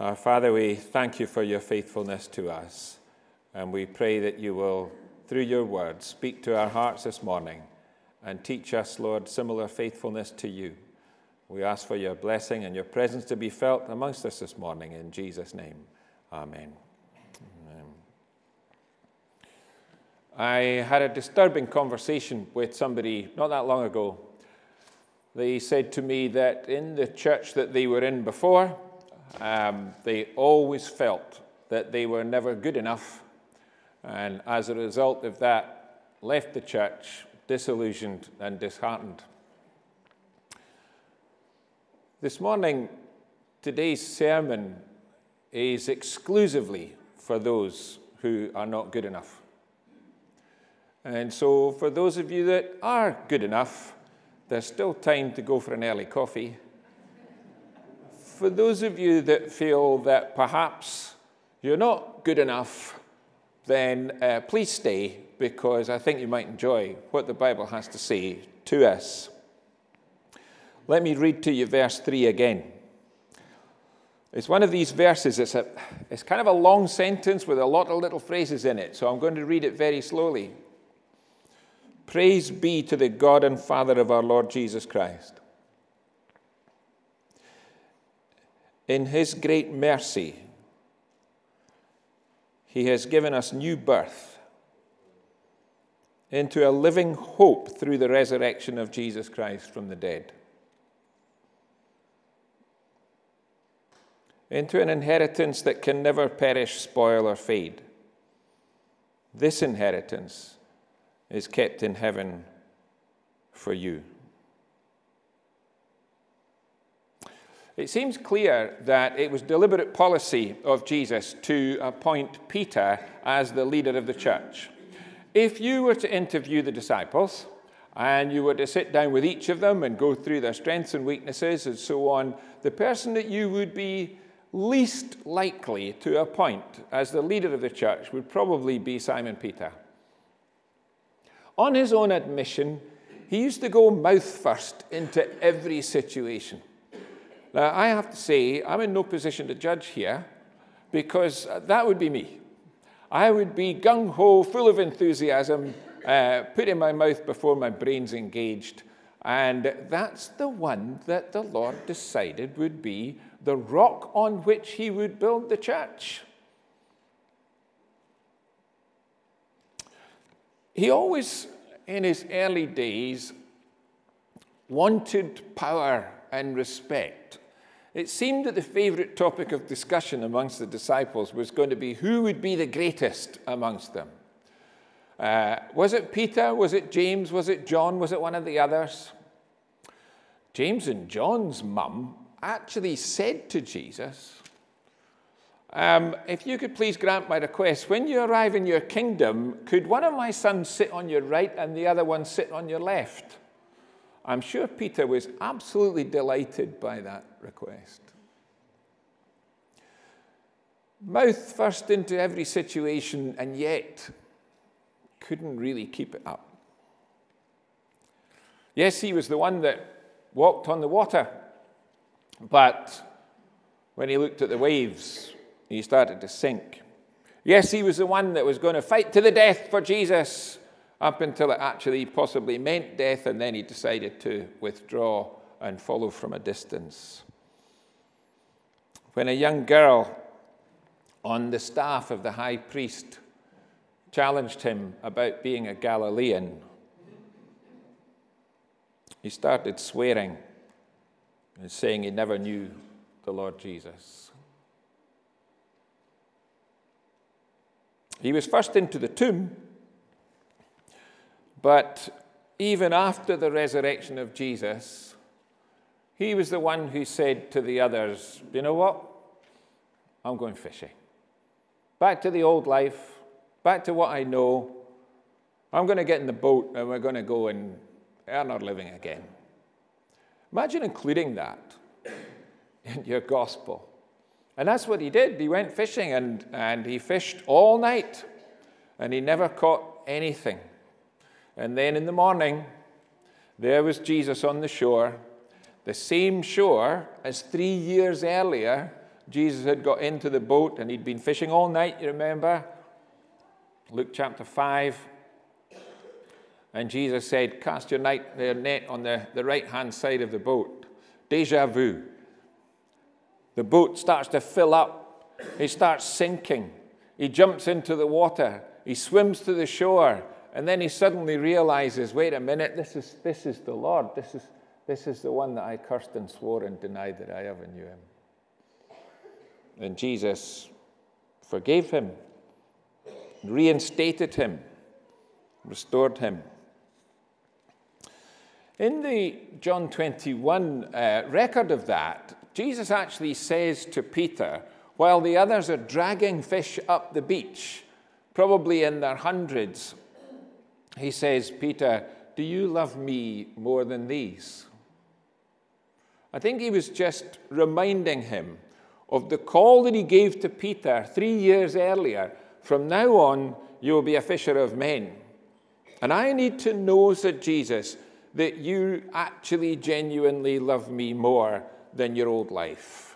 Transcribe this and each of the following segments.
Our Father, we thank you for your faithfulness to us, and we pray that you will, through your word, speak to our hearts this morning and teach us, Lord, similar faithfulness to you. We ask for your blessing and your presence to be felt amongst us this morning. In Jesus' name, amen. I had a disturbing conversation with somebody not that long ago. They said to me that in the church that they were in before, they always felt that they were never good enough, and as a result of that, left the church disillusioned and disheartened. This morning, today's sermon is exclusively for those who are not good enough. And so for those of you that are good enough, there's still time to go for an early coffee. For those of you that feel that perhaps you're not good enough, then please stay, because I think you might enjoy what the Bible has to say to us. Let me read to you verse 3 again. It's one of these verses, it's kind of a long sentence with a lot of little phrases in it, so I'm going to read it very slowly. Praise be to the God and Father of our Lord Jesus Christ. In his great mercy, he has given us new birth into a living hope through the resurrection of Jesus Christ from the dead, into an inheritance that can never perish, spoil, or fade. This inheritance is kept in heaven for you. It seems clear that it was deliberate policy of Jesus to appoint Peter as the leader of the church. If you were to interview the disciples, and you were to sit down with each of them and go through their strengths and weaknesses and so on, the person that you would be least likely to appoint as the leader of the church would probably be Simon Peter. On his own admission, he used to go mouth first into every situation. Now, I have to say, I'm in no position to judge here, because that would be me. I would be gung-ho, full of enthusiasm, putting my mouth before my brain's engaged. And that's the one that the Lord decided would be the rock on which he would build the church. He always, in his early days, wanted power and respect. It seemed that the favorite topic of discussion amongst the disciples was going to be who would be the greatest amongst them. Was it Peter? Was it James? Was it John? Was it one of the others? James and John's mum actually said to Jesus, if you could please grant my request, when you arrive in your kingdom, could one of my sons sit on your right and the other one sit on your left? I'm sure Peter was absolutely delighted by that request. Mouth first into every situation, and yet couldn't really keep it up. Yes, he was the one that walked on the water, but when he looked at the waves, he started to sink. Yes, he was the one that was going to fight to the death for Jesus, up until it actually possibly meant death, and then he decided to withdraw and follow from a distance. When a young girl on the staff of the high priest challenged him about being a Galilean, he started swearing and saying he never knew the Lord Jesus. He was first into the tomb, but even after the resurrection of Jesus, he was the one who said to the others, you know what? I'm going fishing. Back to the old life, back to what I know. I'm going to get in the boat and we're going to go and earn our living again. Imagine including that in your gospel. And that's what he did. He went fishing and he fished all night and he never caught anything. And then in the morning, there was Jesus on the shore, the same shore as 3 years earlier Jesus had got into the boat and he'd been fishing all night, you remember? Luke chapter 5. And Jesus said, cast your net on the right-hand side of the boat. Déjà vu. The boat starts to fill up. He starts sinking. He jumps into the water. He swims to the shore. And then he suddenly realizes, wait a minute, this is the Lord. This is the one that I cursed and swore and denied that I ever knew him. And Jesus forgave him, reinstated him, restored him. In the John 21 record of that, Jesus actually says to Peter, while the others are dragging fish up the beach, probably in their hundreds, he says, Peter, do you love me more than these? I think he was just reminding him of the call that he gave to Peter 3 years earlier. From now on, you will be a fisher of men. And I need to know, said Jesus, that you actually genuinely love me more than your old life.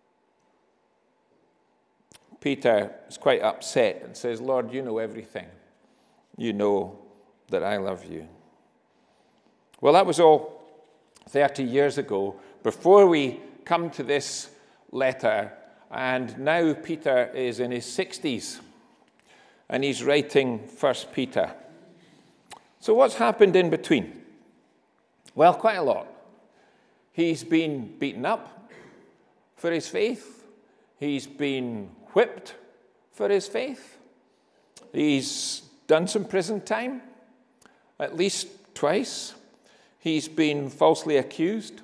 Peter is quite upset and says, Lord, you know everything. You know that I love you. Well, that was all 30 years ago, before we come to this letter. And now Peter is in his 60s, and he's writing 1 Peter. So what's happened in between? Well, quite a lot. He's been beaten up for his faith. He's been whipped for his faith. He's done some prison time, at least twice. He's been falsely accused.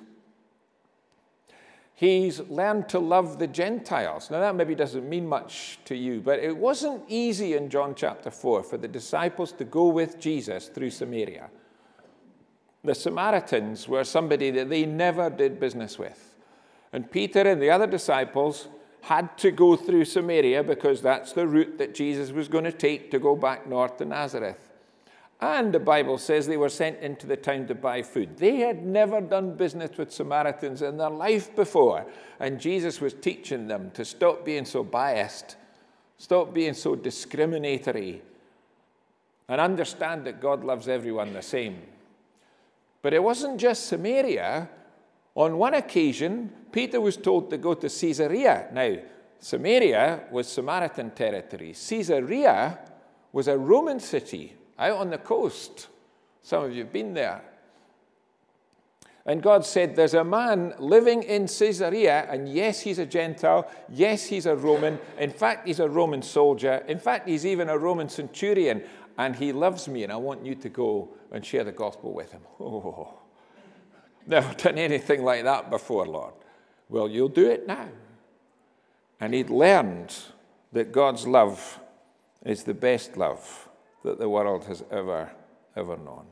He's learned to love the Gentiles. Now, that maybe doesn't mean much to you, but it wasn't easy in John chapter 4 for the disciples to go with Jesus through Samaria. The Samaritans were somebody that they never did business with. And Peter and the other disciples had to go through Samaria because that's the route that Jesus was going to take to go back north to Nazareth. And the Bible says they were sent into the town to buy food. They had never done business with Samaritans in their life before. And Jesus was teaching them to stop being so biased, stop being so discriminatory, and understand that God loves everyone the same. But it wasn't just Samaria. On one occasion, Peter was told to go to Caesarea. Now, Samaria was Samaritan territory. Caesarea was a Roman city out on the coast. Some of you have been there. And God said, there's a man living in Caesarea, and yes, he's a Gentile. Yes, he's a Roman. In fact, he's a Roman soldier. In fact, he's even a Roman centurion. And he loves me, and I want you to go and share the gospel with him. Oh, never done anything like that before, Lord. Well, you'll do it now. And he'd learned that God's love is the best love that the world has ever known.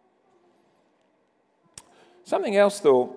Something else, though,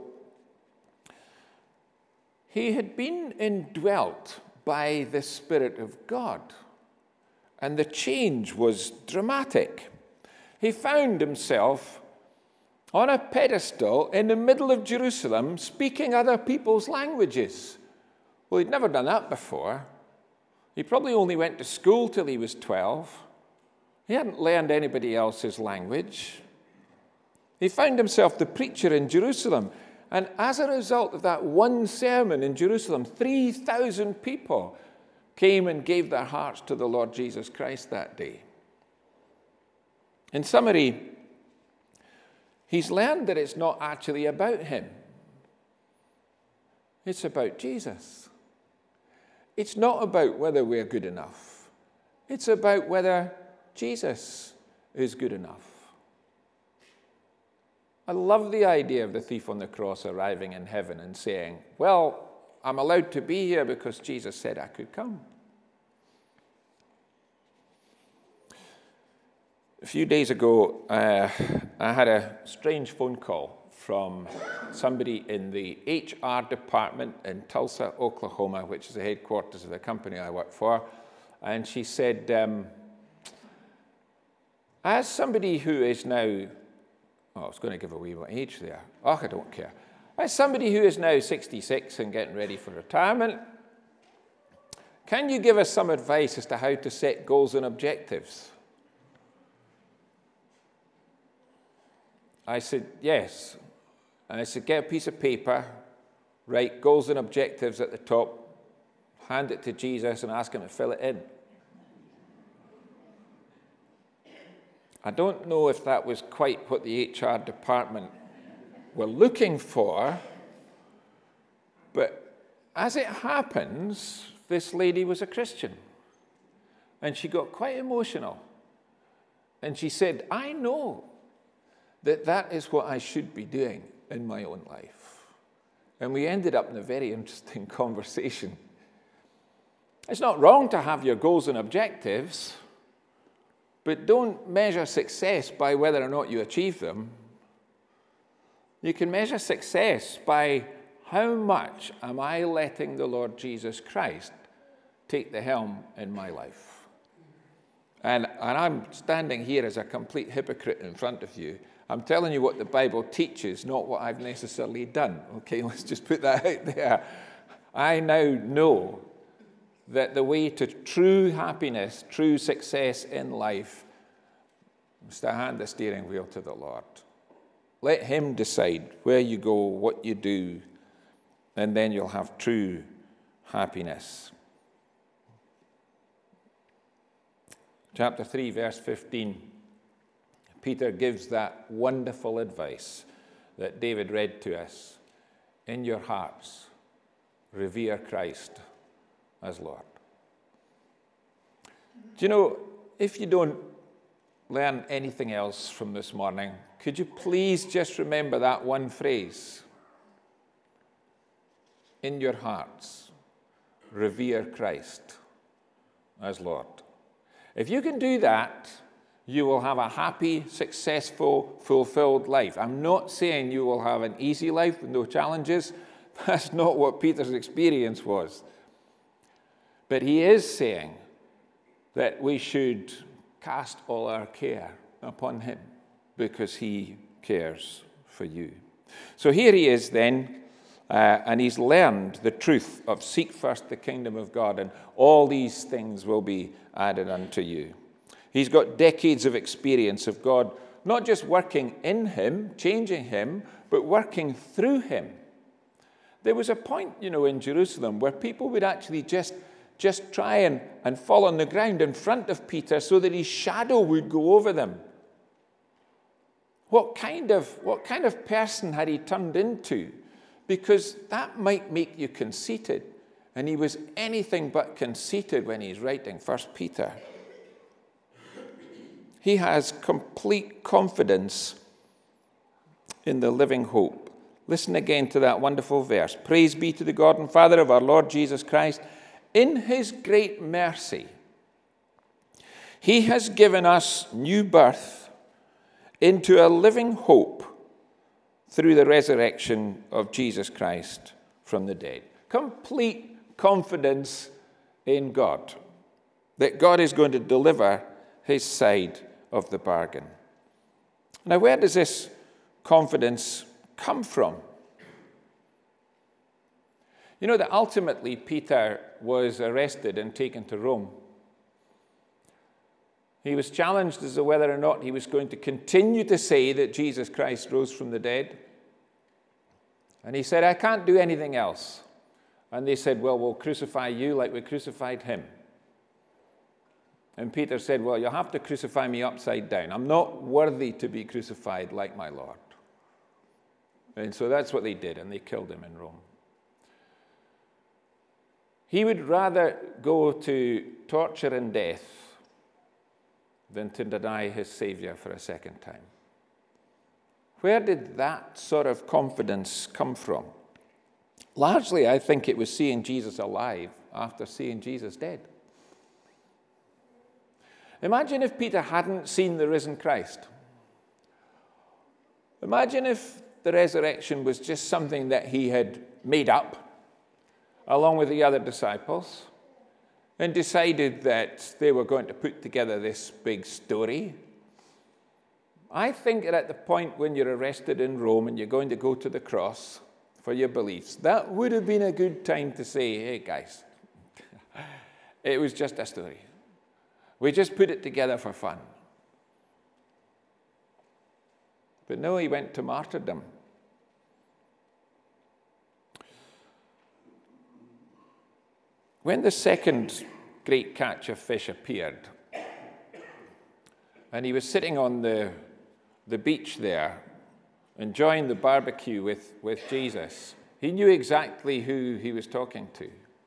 he had been indwelt by the Spirit of God, and the change was dramatic. He found himself on a pedestal in the middle of Jerusalem speaking other people's languages. Well, he'd never done that before. He probably only went to school till he was 12. He hadn't learned anybody else's language. He found himself the preacher in Jerusalem. And as a result of that one sermon in Jerusalem, 3,000 people came and gave their hearts to the Lord Jesus Christ that day. In summary, he's learned that it's not actually about him. It's about Jesus. It's not about whether we're good enough. It's about whether Jesus is good enough. I love the idea of the thief on the cross arriving in heaven and saying, well, I'm allowed to be here because Jesus said I could come. A few days ago, I had a strange phone call from somebody in the HR department in Tulsa, Oklahoma, which is the headquarters of the company I work for. And she said, as somebody who is now, I was going to give away my age there. Oh, I don't care. As somebody who is now 66 and getting ready for retirement, can you give us some advice as to how to set goals and objectives? I said, yes. And I said, get a piece of paper, write goals and objectives at the top, hand it to Jesus and ask him to fill it in. I don't know if that was quite what the HR department were looking for, but as it happens, this lady was a Christian. And she got quite emotional. And she said, I know that is what I should be doing in my own life. And we ended up in a very interesting conversation. It's not wrong to have your goals and objectives, but don't measure success by whether or not you achieve them. You can measure success by how much am I letting the Lord Jesus Christ take the helm in my life. And I'm standing here as a complete hypocrite in front of you. I'm telling you what the Bible teaches, not what I've necessarily done. Okay, let's just put that out there. I now know that the way to true happiness, true success in life, is to hand the steering wheel to the Lord. Let him decide where you go, what you do, and then you'll have true happiness. Chapter 3, verse 15. Peter gives that wonderful advice that David read to us. In your hearts, revere Christ as Lord. Do you know, if you don't learn anything else from this morning, could you please just remember that one phrase? In your hearts, revere Christ as Lord. If you can do that, you will have a happy, successful, fulfilled life. I'm not saying you will have an easy life with no challenges. That's not what Peter's experience was. But he is saying that we should cast all our care upon him because he cares for you. So here he is then, and he's learned the truth of seek first the kingdom of God, and all these things will be added unto you. He's got decades of experience of God, not just working in him, changing him, but working through him. There was a point, in Jerusalem where people would actually just try and fall on the ground in front of Peter so that his shadow would go over them. What kind of person had he turned into? Because that might make you conceited. And he was anything but conceited when he's writing 1 Peter. He has complete confidence in the living hope. Listen again to that wonderful verse. Praise be to the God and Father of our Lord Jesus Christ. In his great mercy, he has given us new birth into a living hope through the resurrection of Jesus Christ from the dead. Complete confidence in God, that God is going to deliver his side of the bargain. Now, where does this confidence come from? You know that ultimately Peter was arrested and taken to Rome. He was challenged as to whether or not he was going to continue to say that Jesus Christ rose from the dead. And he said, I can't do anything else. And they said, well, we'll crucify you like we crucified him. And Peter said, well, you'll have to crucify me upside down. I'm not worthy to be crucified like my Lord. And so that's what they did, and they killed him in Rome. He would rather go to torture and death than to deny his Savior for a second time. Where did that sort of confidence come from? Largely, I think it was seeing Jesus alive after seeing Jesus dead. Imagine if Peter hadn't seen the risen Christ. Imagine if the resurrection was just something that he had made up along with the other disciples and decided that they were going to put together this big story. I think that at the point when you're arrested in Rome and you're going to go to the cross for your beliefs, that would have been a good time to say, hey guys, it was just a story. We just put it together for fun. But no, he went to martyrdom. When the second great catch of fish appeared, and he was sitting on the beach there, enjoying the barbecue with Jesus, he knew exactly who he was talking to.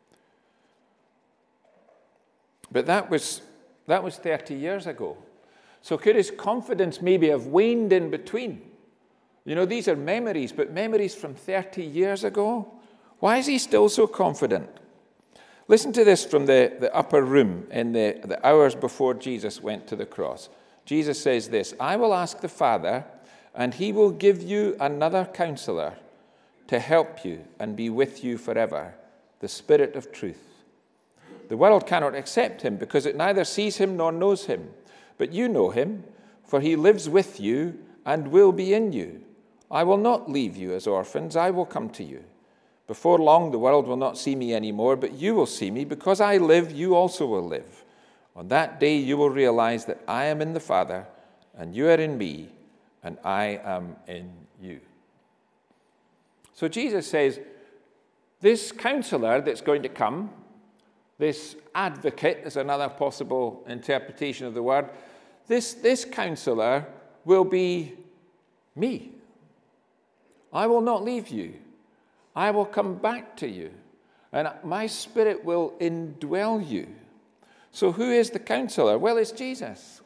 But that was 30 years ago. So could his confidence maybe have waned in between? These are memories, but memories from 30 years ago? Why is he still so confident? Listen to this from the upper room in the hours before Jesus went to the cross. Jesus says this, "I will ask the Father, and he will give you another counselor to help you and be with you forever, the Spirit of truth. The world cannot accept him because it neither sees him nor knows him. But you know him, for he lives with you and will be in you. I will not leave you as orphans, I will come to you. Before long, the world will not see me anymore, but you will see me. Because I live, you also will live. On that day, you will realize that I am in the Father, and you are in me, and I am in you." So Jesus says, this counselor that's going to come, this advocate is another possible interpretation of the word, this counselor will be me. I will not leave you. I will come back to you, and my Spirit will indwell you. So who is the counselor? Well, it's Jesus.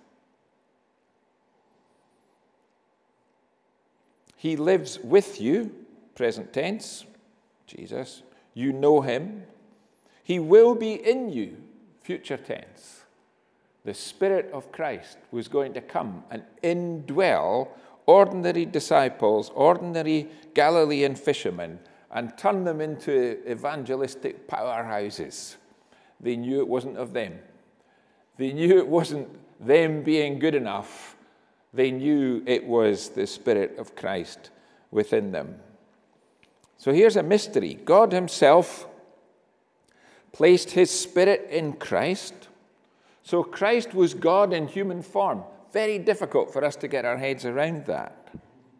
He lives with you, present tense, Jesus. You know him. He will be in you, future tense. The Spirit of Christ was going to come and indwell ordinary disciples, ordinary Galilean fishermen, and turn them into evangelistic powerhouses. They knew it wasn't of them. They knew it wasn't them being good enough. They knew it was the Spirit of Christ within them. So here's a mystery. God himself placed his Spirit in Christ. So Christ was God in human form. Very difficult for us to get our heads around that.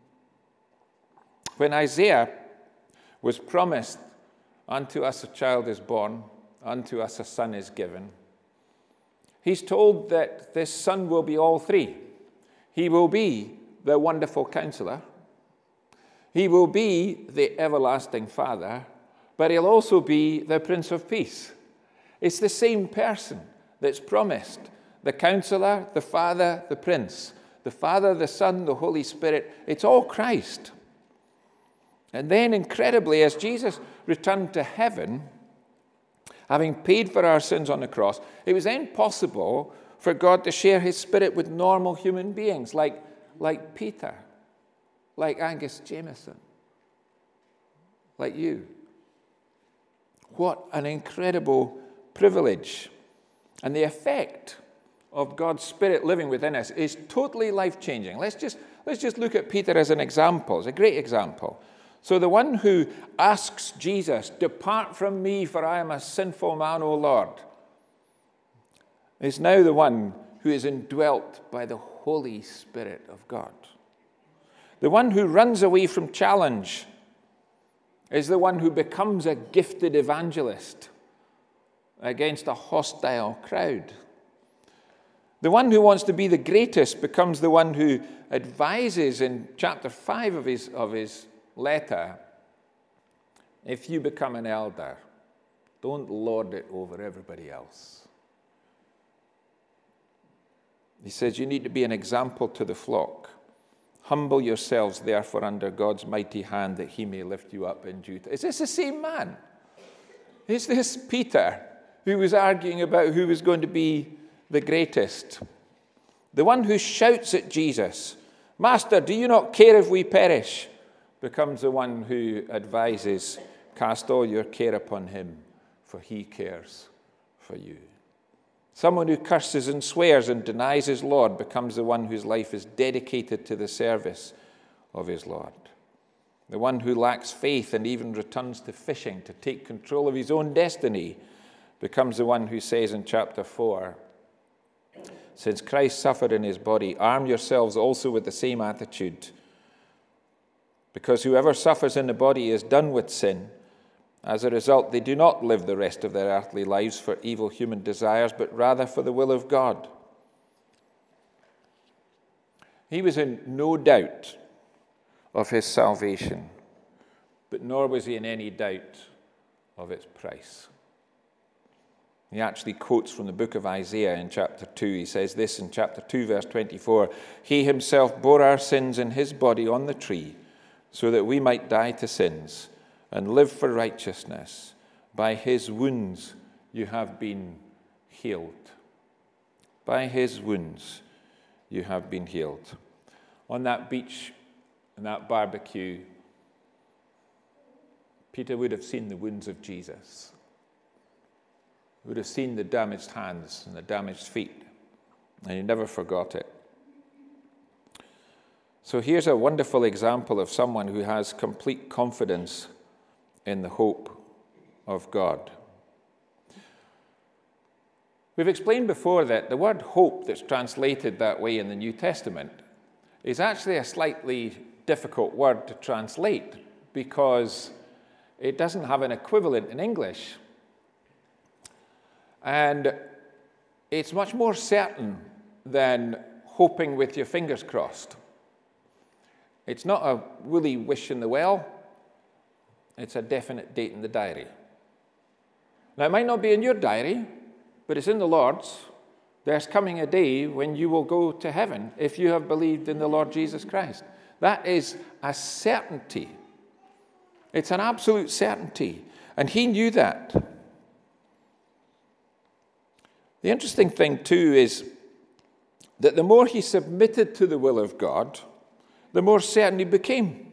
When Isaiah was promised, "Unto us a child is born, unto us a son is given," he's told that this son will be all three. He will be the wonderful counselor. He will be the everlasting Father, but he'll also be the Prince of Peace. It's the same person that's promised. The counselor, the Father, the Prince. The Father, the Son, the Holy Spirit. It's all Christ. And then, incredibly, as Jesus returned to heaven, having paid for our sins on the cross, it was then possible for God to share his Spirit with normal human beings, like Peter, like Angus Jameson, like you. What an incredible privilege. And the effect of God's Spirit living within us is totally life-changing. Let's just look at Peter as an example. It's a great example. So the one who asks Jesus, "Depart from me, for I am a sinful man, O Lord," is now the one who is indwelt by the Holy Spirit of God. The one who runs away from challenge is the one who becomes a gifted evangelist against a hostile crowd. The one who wants to be the greatest becomes the one who advises in chapter 5 of his letter, "If you become an elder, don't lord it over everybody else." He says you need to be an example to the flock. "Humble yourselves, therefore, under God's mighty hand, that he may lift you up in due time." Is this the same man? Is this Peter who was arguing about who was going to be the greatest? The one who shouts at Jesus, "Master, do you not care if we perish?" becomes the one who advises, "Cast all your care upon him, for he cares for you." Someone who curses and swears and denies his Lord becomes the one whose life is dedicated to the service of his Lord. The one who lacks faith and even returns to fishing to take control of his own destiny becomes the one who says in chapter 4, since Christ suffered in his body, arm yourselves also with the same attitude. Because whoever suffers in the body is done with sin. As a result, they do not live the rest of their earthly lives for evil human desires, but rather for the will of God. He was in no doubt of his salvation, but nor was he in any doubt of its price. He actually quotes from the book of Isaiah in chapter 2. He says this in chapter 2, verse 24, he himself bore our sins in his body on the tree, so that we might die to sins and live for righteousness. By his wounds you have been healed. By his wounds you have been healed. On that beach, and that barbecue, Peter would have seen the wounds of Jesus. He would have seen the damaged hands and the damaged feet, and he never forgot it. So here's a wonderful example of someone who has complete confidence in the hope of God. We've explained before that the word hope that's translated that way in the New Testament is actually a slightly difficult word to translate because it doesn't have an equivalent in English. And it's much more certain than hoping with your fingers crossed. It's not a woolly wish in the well. It's a definite date in the diary. Now, it might not be in your diary, but it's in the Lord's. There's coming a day when you will go to heaven if you have believed in the Lord Jesus Christ. That is a certainty. It's an absolute certainty. And he knew that. The interesting thing, too, is that the more he submitted to the will of God, the more certain he became.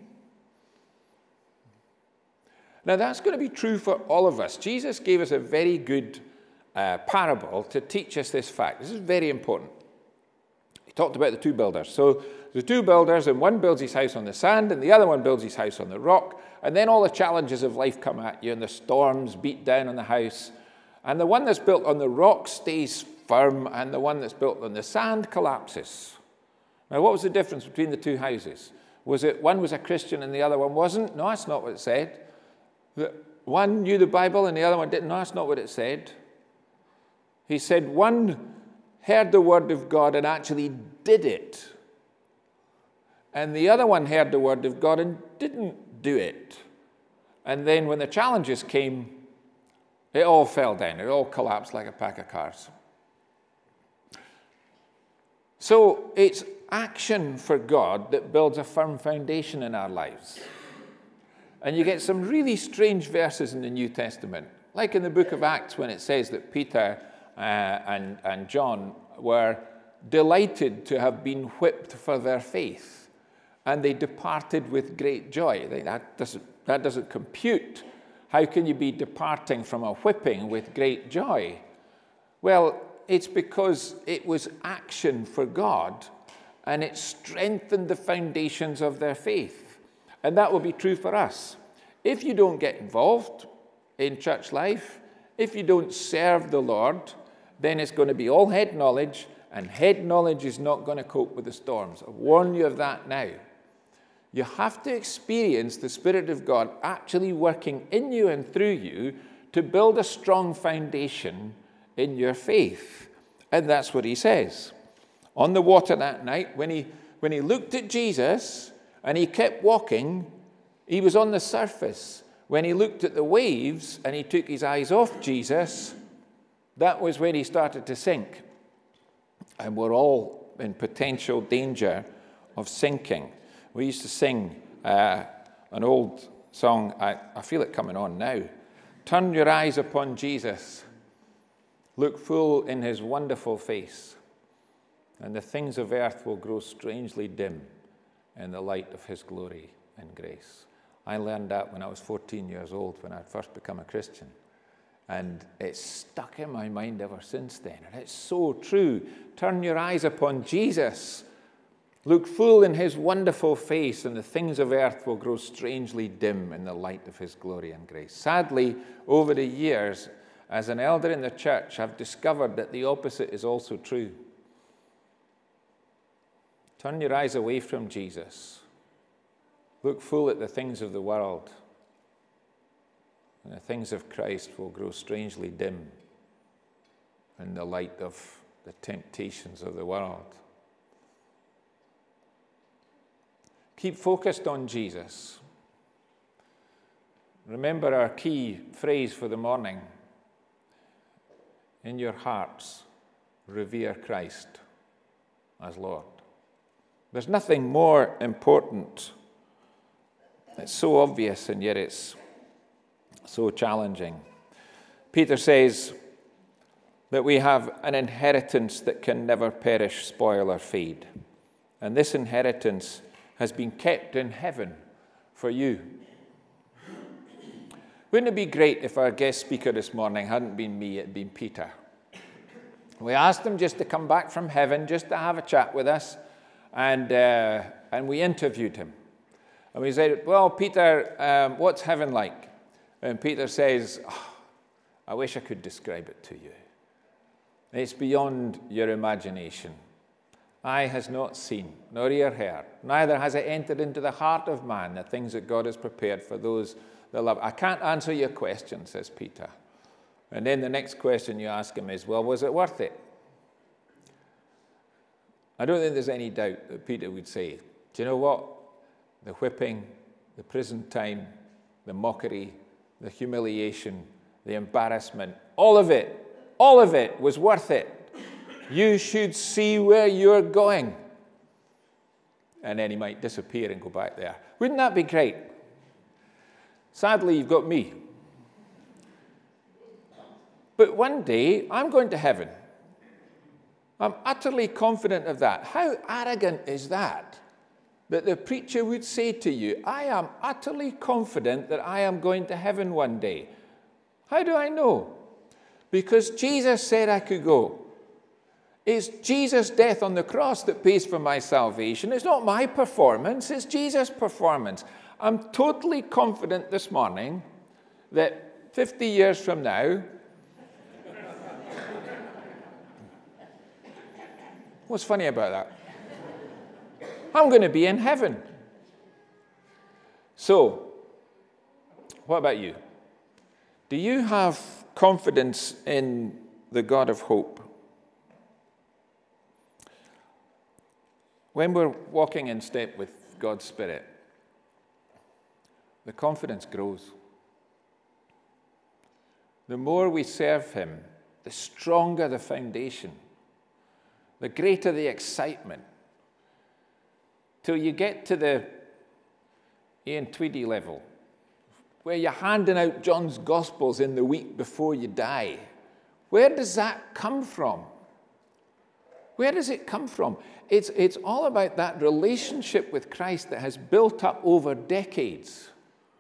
Now, that's going to be true for all of us. Jesus gave us a very good parable to teach us this fact. This is very important. He talked about the two builders. So the two builders, and one builds his house on the sand, and the other one builds his house on the rock, and then all the challenges of life come at you, and the storms beat down on the house. And the one that's built on the rock stays firm, and the one that's built on the sand collapses. Now, what was the difference between the two houses? Was it one was a Christian and the other one wasn't? No, that's not what it said. One knew the Bible and the other one didn't. No, that's not what it said. He said one heard the word of God and actually did it. And the other one heard the word of God and didn't do it. And then when the challenges came, it all fell down. It all collapsed like a pack of cards. So it's action for God that builds a firm foundation in our lives. And you get some really strange verses in the New Testament, like in the book of Acts when it says that Peter and John were delighted to have been whipped for their faith, and they departed with great joy. That doesn't compute. How can you be departing from a whipping with great joy? Well, it's because it was action for God, and it strengthened the foundations of their faith. And that will be true for us. If you don't get involved in church life, if you don't serve the Lord, then it's going to be all head knowledge, and head knowledge is not going to cope with the storms. I warn you of that now. You have to experience the Spirit of God actually working in you and through you to build a strong foundation in your faith. And that's what he says. On the water that night, when he looked at Jesus and he kept walking, he was on the surface. When he looked at the waves and he took his eyes off Jesus, that was when he started to sink. And we're all in potential danger of sinking. We used to sing an old song, I feel it coming on now. Turn your eyes upon Jesus. Look full in his wonderful face, and the things of earth will grow strangely dim in the light of his glory and grace. I learned that when I was 14 years old, when I had first become a Christian. And it's stuck in my mind ever since then. And it's so true. Turn your eyes upon Jesus. Look full in his wonderful face, and the things of earth will grow strangely dim in the light of his glory and grace. Sadly, over the years, as an elder in the church, I've discovered that the opposite is also true. Turn your eyes away from Jesus. Look full at the things of the world, and the things of Christ will grow strangely dim in the light of the temptations of the world. Keep focused on Jesus. Remember our key phrase for the morning. In your hearts, revere Christ as Lord. There's nothing more important. It's so obvious, and yet it's so challenging. Peter says that we have an inheritance that can never perish, spoil, or fade. And this inheritance has been kept in heaven for you. Wouldn't it be great if our guest speaker this morning hadn't been me, it had been Peter? We asked him just to come back from heaven, just to have a chat with us, and we interviewed him. And we said, well, Peter, what's heaven like? And Peter says, I wish I could describe it to you. It's beyond your imagination. Eye has not seen, nor ear heard, neither has it entered into the heart of man the things that God has prepared for those that love. I can't answer your question, says Peter. And then the next question you ask him is, well, was it worth it? I don't think there's any doubt that Peter would say, do you know what? The whipping, the prison time, the mockery, the humiliation, the embarrassment, all of it was worth it. You should see where you're going. And then he might disappear and go back there. Wouldn't that be great? Sadly, you've got me. But one day, I'm going to heaven. I'm utterly confident of that. How arrogant is that? That the preacher would say to you, I am utterly confident that I am going to heaven one day. How do I know? Because Jesus said I could go. It's Jesus' death on the cross that pays for my salvation. It's not my performance, it's Jesus' performance. I'm totally confident this morning that 50 years from now, what's funny about that? I'm going to be in heaven. So, what about you? Do you have confidence in the God of hope? When we're walking in step with God's Spirit, the confidence grows. The more we serve Him, the stronger the foundation, the greater the excitement, till you get to the Ian Tweedy level, where you're handing out John's Gospels in the week before you die. Where does that come from? Where does it come from? It's all about that relationship with Christ that has built up over decades.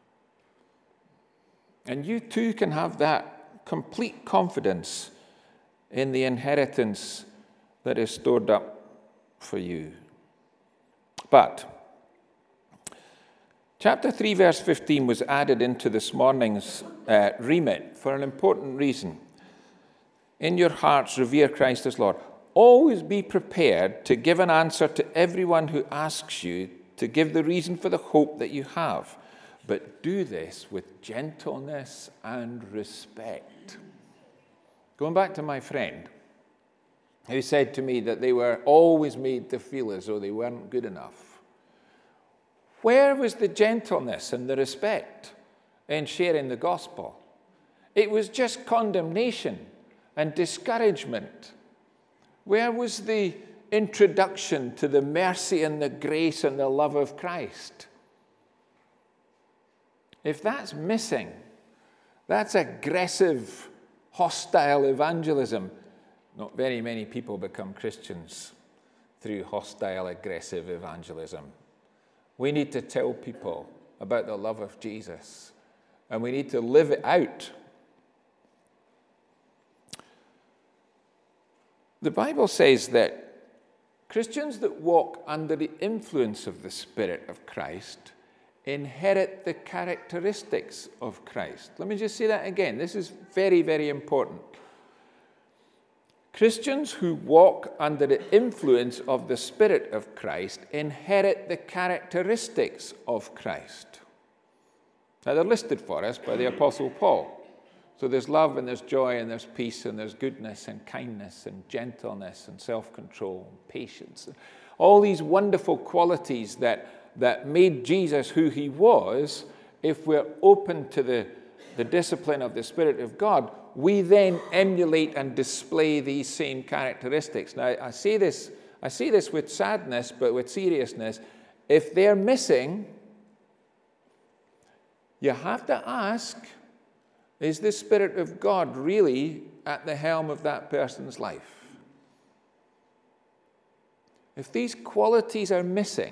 And you too can have that complete confidence in the inheritance that is stored up for you. But chapter 3, verse 15 was added into this morning's remit for an important reason. In your hearts, revere Christ as Lord. Always be prepared to give an answer to everyone who asks you to give the reason for the hope that you have. But do this with gentleness and respect. Going back to my friend who said to me that they were always made to feel as though they weren't good enough. Where was the gentleness and the respect in sharing the gospel? It was just condemnation and discouragement. Where was the introduction to the mercy and the grace and the love of Christ? If that's missing, that's aggressive, hostile evangelism. Not very many people become Christians through hostile, aggressive evangelism. We need to tell people about the love of Jesus, and we need to live it out. The Bible says that Christians that walk under the influence of the Spirit of Christ inherit the characteristics of Christ. Let me just say that again. This is very, very important. Christians who walk under the influence of the Spirit of Christ inherit the characteristics of Christ. Now, they're listed for us by the Apostle Paul. So there's love, and there's joy, and there's peace, and there's goodness, and kindness, and gentleness, and self-control, and patience. All these wonderful qualities that made Jesus who he was. If we're open to the discipline of the Spirit of God, we then emulate and display these same characteristics. Now, I say this with sadness, but with seriousness. If they're missing, you have to ask, is the Spirit of God really at the helm of that person's life? If these qualities are missing,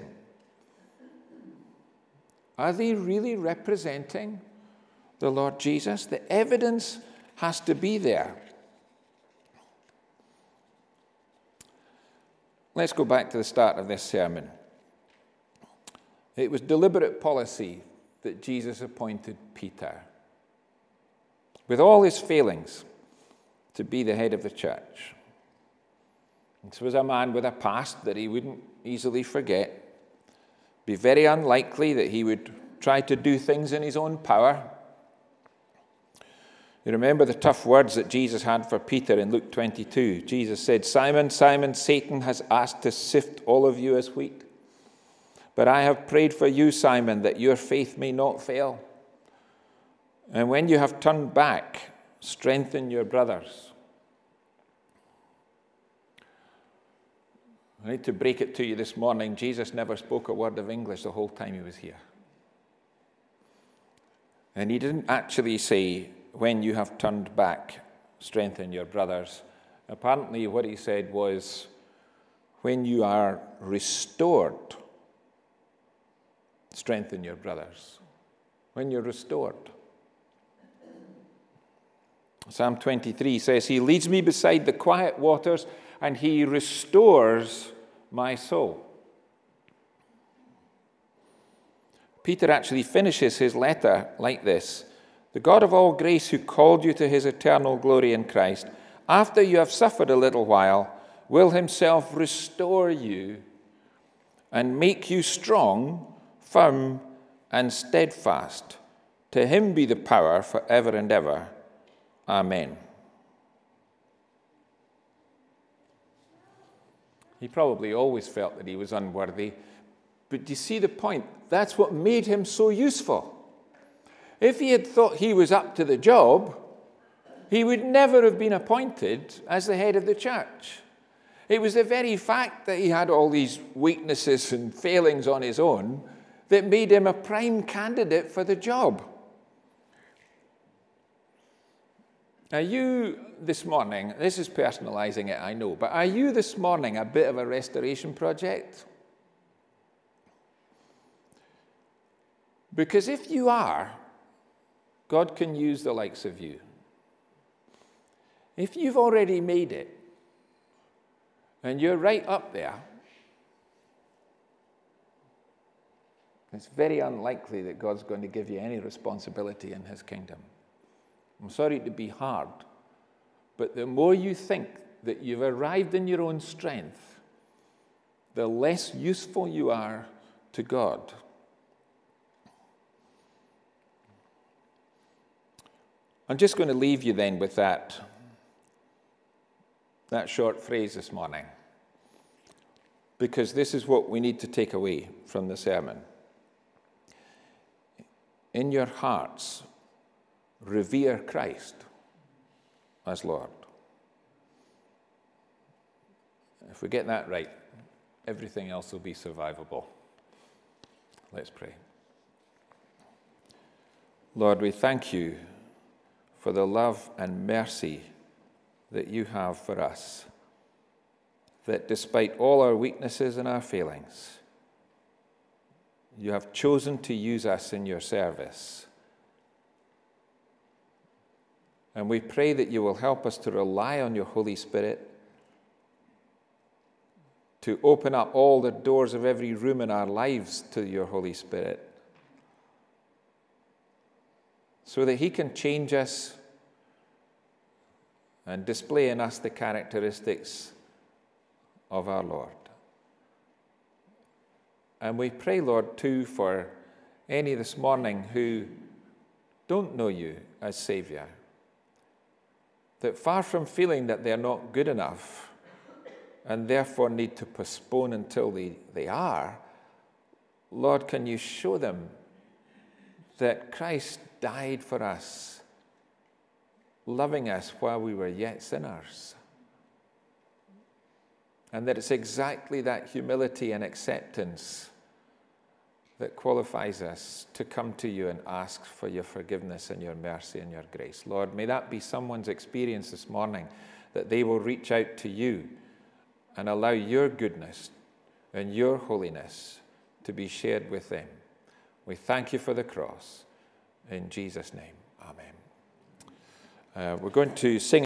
are they really representing the Lord Jesus? The evidence has to be there. Let's go back to the start of this sermon. It was deliberate policy that Jesus appointed Peter, with all his failings, to be the head of the church. This was a man with a past that he wouldn't easily forget. It'd be very unlikely that he would try to do things in his own power. You remember the tough words that Jesus had for Peter in Luke 22. Jesus said, "Simon, Simon, Satan has asked to sift all of you as wheat. But I have prayed for you, Simon, that your faith may not fail. And when you have turned back, strengthen your brothers." I need to break it to you this morning. Jesus never spoke a word of English the whole time he was here. And he didn't actually say, "When you have turned back, strengthen your brothers." Apparently what he said was, "When you are restored, strengthen your brothers." When you're restored. Psalm 23 says, "He leads me beside the quiet waters, and he restores my soul." Peter actually finishes his letter like this: "The God of all grace, who called you to his eternal glory in Christ, after you have suffered a little while, will himself restore you and make you strong, firm, and steadfast. To him be the power forever and ever. Amen." He probably always felt that he was unworthy. But do you see the point? That's what made him so useful. If he had thought he was up to the job, he would never have been appointed as the head of the church. It was the very fact that he had all these weaknesses and failings on his own that made him a prime candidate for the job. Are you this morning, this is personalizing it, I know, but are you this morning a bit of a restoration project? Because if you are, God can use the likes of you. If you've already made it, and you're right up there, it's very unlikely that God's going to give you any responsibility in his kingdom. I'm sorry to be hard, but the more you think that you've arrived in your own strength, the less useful you are to God. I'm just going to leave you then with that short phrase this morning, because this is what we need to take away from the sermon. In your hearts, revere Christ as Lord. If we get that right, everything else will be survivable. Let's pray. Lord, we thank you for the love and mercy that you have for us, that despite all our weaknesses and our failings, you have chosen to use us in your service. And we pray that you will help us to rely on your Holy Spirit, to open up all the doors of every room in our lives to your Holy Spirit, so that he can change us and display in us the characteristics of our Lord. And we pray, Lord, too, for any this morning who don't know you as Savior, that far from feeling that they're not good enough and therefore need to postpone until they are, Lord, can you show them that Christ died for us, loving us while we were yet sinners, and that it's exactly that humility and acceptance that qualifies us to come to you and ask for your forgiveness and your mercy and your grace. Lord, may that be someone's experience this morning, that they will reach out to you and allow your goodness and your holiness to be shared with them. We thank you for the cross. In Jesus' name, amen. We're going to sing